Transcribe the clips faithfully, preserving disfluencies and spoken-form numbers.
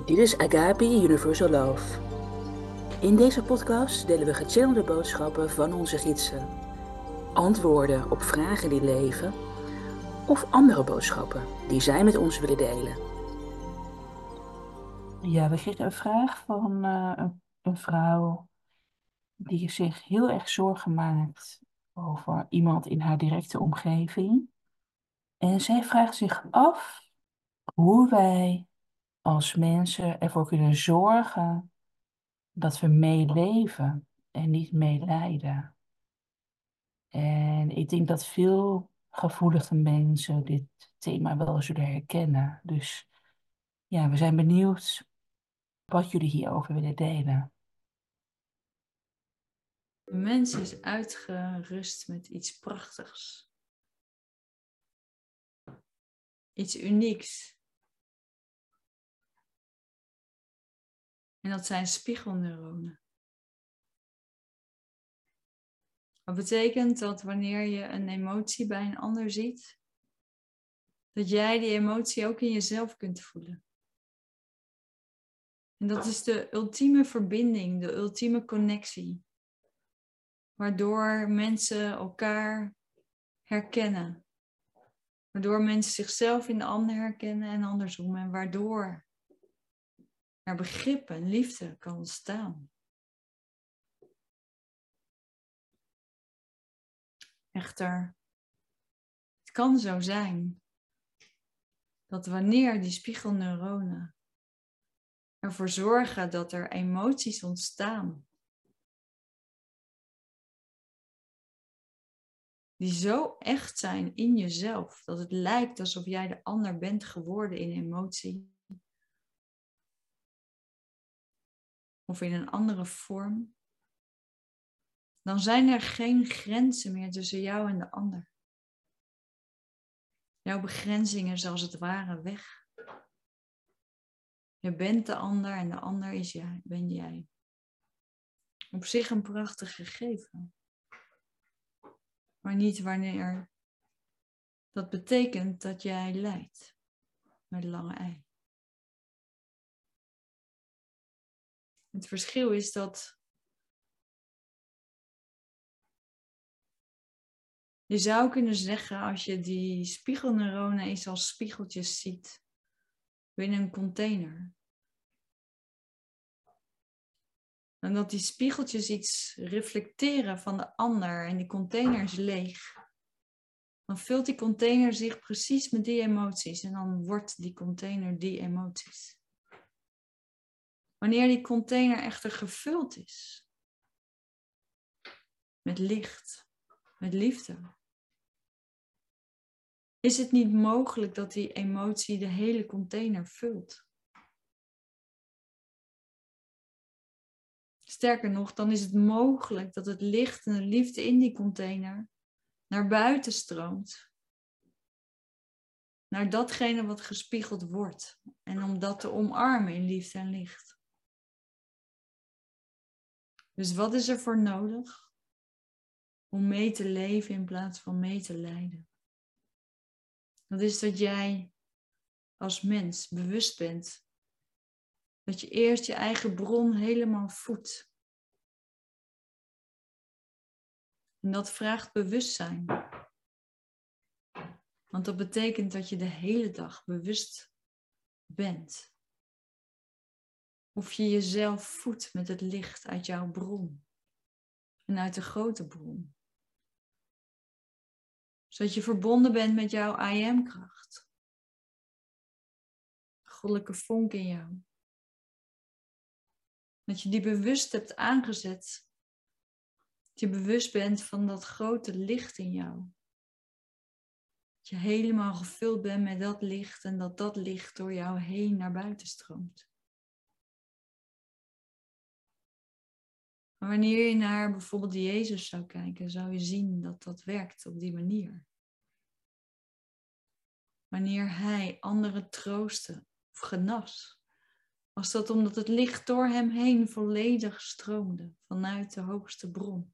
Dit is Agape Universal Love. In deze podcast delen we gechannelde boodschappen van onze gidsen. Antwoorden op vragen die leven of andere boodschappen die zij met ons willen delen. Ja, we kregen een vraag van uh, een, een vrouw die zich heel erg zorgen maakt over iemand in haar directe omgeving. En zij vraagt zich af hoe wij als mensen ervoor kunnen zorgen dat we meeleven en niet meelijden. En ik denk dat veel gevoelige mensen dit thema wel zullen herkennen. Dus ja, we zijn benieuwd wat jullie hierover willen delen. De mens is uitgerust met iets prachtigs. Iets unieks. En dat zijn spiegelneuronen. Dat betekent dat wanneer je een emotie bij een ander ziet, dat jij die emotie ook in jezelf kunt voelen. En dat is de ultieme verbinding, de ultieme connectie. Waardoor mensen elkaar herkennen. Waardoor mensen zichzelf in de ander herkennen en andersom. En waardoor er begrip en liefde kan ontstaan. Echter, het kan zo zijn dat wanneer die spiegelneuronen ervoor zorgen dat er emoties ontstaan, die zo echt zijn in jezelf, dat het lijkt alsof jij de ander bent geworden in emotie, of in een andere vorm, dan zijn er geen grenzen meer tussen jou en de ander. Jouw begrenzing is als het ware weg. Je bent de ander en de ander is jij, ben jij. Op zich een prachtig gegeven. Maar niet wanneer dat betekent dat jij lijdt. Met lange ei. Het verschil is dat je zou kunnen zeggen, als je die spiegelneuronen eens als spiegeltjes ziet binnen een container. En dat die spiegeltjes iets reflecteren van de ander en die container is leeg. Dan vult die container zich precies met die emoties en dan wordt die container die emoties. Wanneer die container echter gevuld is met licht, met liefde, is het niet mogelijk dat die emotie de hele container vult. Sterker nog, dan is het mogelijk dat het licht en de liefde in die container naar buiten stroomt. Naar datgene wat gespiegeld wordt. En om dat te omarmen in liefde en licht. Dus wat is er voor nodig? Om mee te leven in plaats van mee te lijden. Dat is dat jij als mens bewust bent. Dat je eerst je eigen bron helemaal voedt. En dat vraagt bewustzijn. Want dat betekent dat je de hele dag bewust bent. Of je jezelf voedt met het licht uit jouw bron. En uit de grote bron. Zodat je verbonden bent met jouw I am-kracht. De goddelijke vonk in jou. Dat je die bewust hebt aangezet. Dat je bewust bent van dat grote licht in jou. Dat je helemaal gevuld bent met dat licht en dat dat licht door jou heen naar buiten stroomt. Maar wanneer je naar bijvoorbeeld Jezus zou kijken, zou je zien dat dat werkt op die manier. Wanneer hij anderen troostte of genas, was dat omdat het licht door hem heen volledig stroomde vanuit de hoogste bron.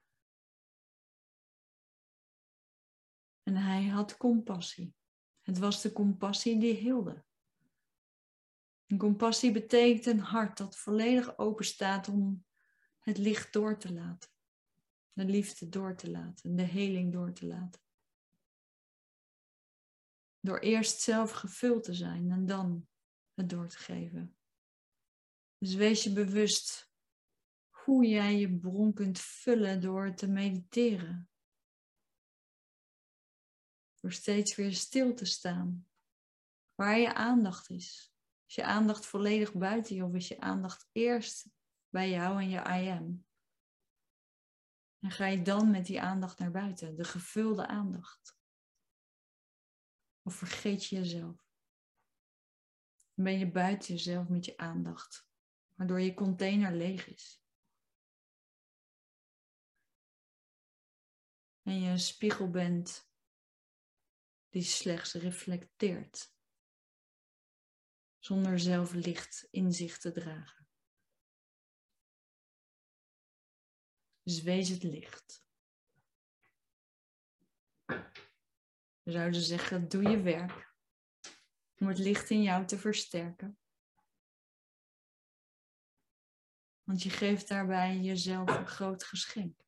En hij had compassie. Het was de compassie die heelde. En compassie betekent een hart dat volledig open staat om het licht door te laten. De liefde door te laten, de heling door te laten. Door eerst zelf gevuld te zijn en dan het door te geven. Dus wees je bewust hoe jij je bron kunt vullen door te mediteren. Door steeds weer stil te staan. Waar je aandacht is. Is je aandacht volledig buiten je of is je aandacht eerst bij jou en je I am? En ga je dan met die aandacht naar buiten, de gevulde aandacht? Of vergeet je jezelf? Dan ben je buiten jezelf met je aandacht, waardoor je container leeg is. En je een spiegel bent die slechts reflecteert, zonder zelf licht in zich te dragen. Dus wees het licht. We zouden zeggen, doe je werk om het licht in jou te versterken. Want je geeft daarbij jezelf een groot geschenk.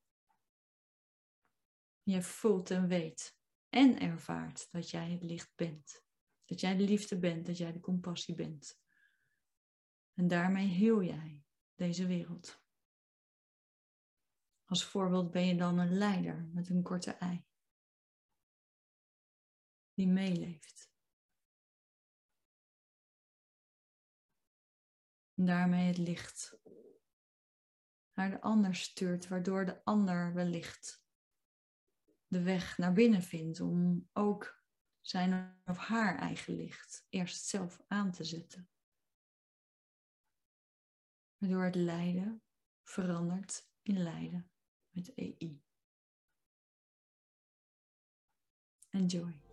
Je voelt en weet en ervaart dat jij het licht bent. Dat jij de liefde bent, dat jij de compassie bent. En daarmee heel jij deze wereld. Als voorbeeld ben je dan een leider met een korte ei. Die meeleeft. En daarmee het licht naar de ander stuurt, waardoor de ander wellicht de weg naar binnen vindt om ook zijn of haar eigen licht eerst zelf aan te zetten. Waardoor het lijden verandert in lijden met E I. Enjoy.